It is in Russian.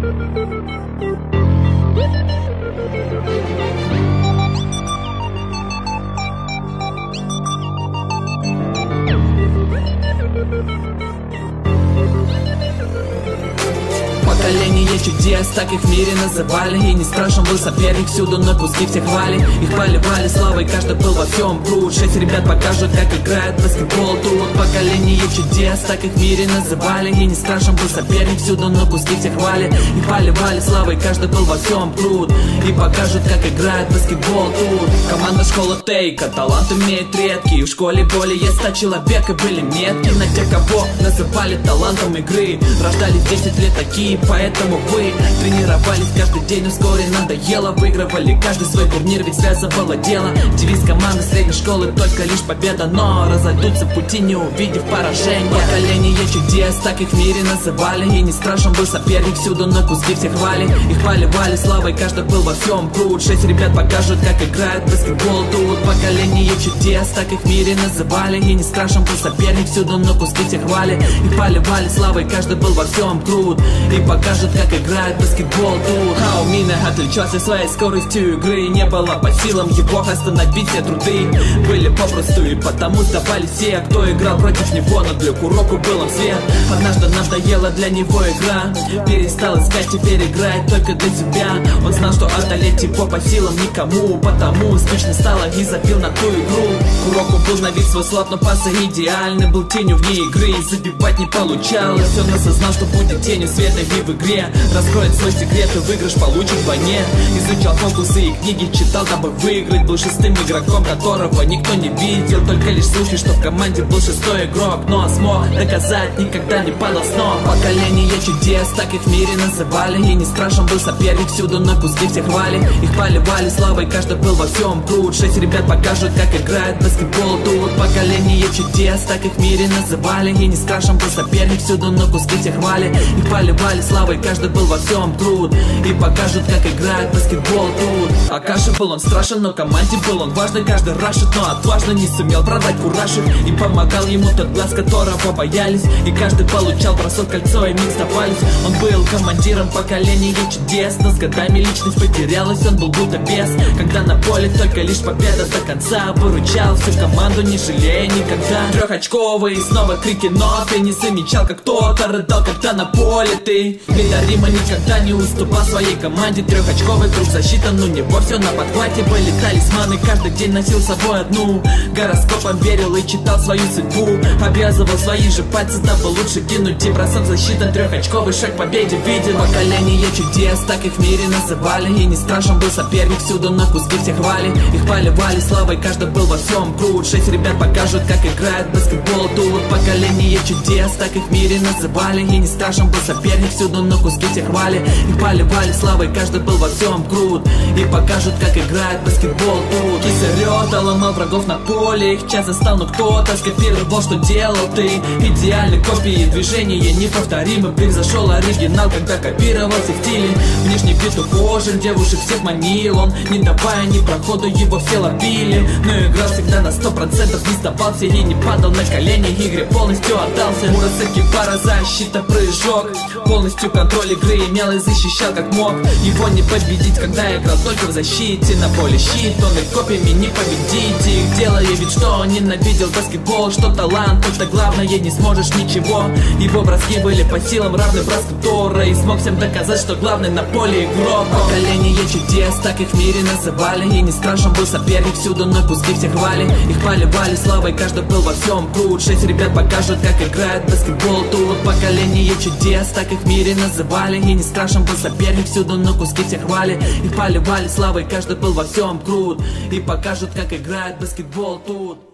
Поколение чудес, так их в мире называли. И не страшен был соперник, всюду на куски всех хвали. Их поливали славой, каждый был во всем крут. 6 ребят покажут, как играет баскетбол тут. Поколение чудес, так их в мире называли. И не страшен был соперник, всюду на куски всех хвали. Их поливали славой, каждый был во всем крут. И покажут, как играет баскетбол тут. Команда школа Тейка, талант имеет редкий. В школе более 100 человек и были метки на тех, кого называли талантом игры. Рождались 10 лет такие, поэтому вы тренировались каждый день, но вскоре надоело. Выигрывали каждый свой турнир, ведь связывало дело. Девиз команды средней школы только лишь победа, но разойдутся пути, не увидев поражения. Поколение чудес, так их в мире называли. И не страшен был соперник, всюду на куски всех хвали. Их поливали славой, каждый был во всем крут. 6 ребят покажут, как играет баскетбол тут. Поколение чудес, так их в мире называли. И не страшен был соперник, всюду на куски всех хвали. Их поливали славой, каждый был во всем крут. И покажут, как играет баскетбол тут. А у меня отличался своей скоростью игры. Не было по силам его остановить все труды. Были попросту и потому сдавали все, кто играл против него. Но для уроку был он свет. Однажды надоела для него игра. Перестал искать, теперь играет только для себя. Он знал, что одолеть его по силам никому. Потому скучно стало и забил на ту игру. К уроку был на вид свой слаб, но пасы идеальный. Был тенью вне игры и забивать не получалось. Он осознал, что будет тенью света и в игре. Раскроет свой секрет и выигрыш получит вдвойне. Изучал фокусы и книги читал, дабы выиграть. Был шестым игроком, которого никто не видел. Только лишь слухи, что в команде был шестой игрок. Но смог доказать, никогда не падал с ног. Поколение чудес, так их в мире называли. И не страшен был соперник, всюду на куски всех хвали. Их поливали славой, каждый был во всем крут. 6 ребят покажут, как играет баскетбол тут. Поколение чудес, так их в мире называли. И не страшен был соперник, всюду на куски всех хвали. Их поливали славой, каждый был во всем труд. И покажут, как играет баскетбол тут. Акаши был он страшен, но команде был он важный. Каждый рашит, но отважно не сумел продать кураж. Им помогал ему тот глаз, которого боялись. И каждый получал бросок, кольцо и миг сдавались. Он был командиром поколения чудес, но с годами личность потерялась, он был будто бес. Когда на поле только лишь победа до конца. Выручал всю команду, не жалея никогда. Трехочковый, снова крики, но ты не замечал, как кто-то рыдал, когда на поле ты. Рима никогда не уступал своей команде. Трехочковый круг защита, но у него все на подхвате. Были талисманы, каждый день носил с собой одну. Гороскопом верил и читал свою судьбу. Обвязывал свои же пальцы, дабы лучше кинуть. И бросок защита, трехочковый шаг к победе виден. Поколение чудес, так их в мире называли. И не страшен был соперник, всюду на куски всех хвали. Их поливали славой, каждый был во всем крут. 6 ребят покажут, как играет баскетбол тут. Поколение чудес, так их в мире называли. И не страшен был соперник, всюду на куски всех хвали. Их поливали славой, каждый был во всем крут. И покажут, как играет баскетбол тут. Кисарёта ломал врагов на поле. Их час застал, но кто-то скопировал, что делал ты. Идеальной копии движения неповторимый. Превзошел оригинал, когда копировался в стиле. Внешний вид ухожен, девушек всех манил. Он, не давая ни проходу, его все ловили. Но играл всегда на 100%, не сдавался и не падал на колени. Игре полностью отдался. Мурасаки пара, защита, прыжок. Полностью контроль игры имел и защищал как мог. Его не победить, когда играл только в защите. На поле щит, он и копьями не победить их. Делая вид, что он ненавидел баскетбол. Что талант, это главное, не сможешь ничего. Его броски были по силам равны броску Тора. И смог всем доказать, что главный на поле игрок. Поколение чудес, так их в мире называли. И не страшен был соперник, всюду на куски всех хвали. Их поливали славой, каждый был во всем крут. 6 ребят покажут, как играет баскетбол тут. Поколение чудес, так их в мире называли. И не страшен был соперник, всюду на куски всех хвали. Их поливали славой, каждый был во всем крут. И покажут, как играет баскетбол тут.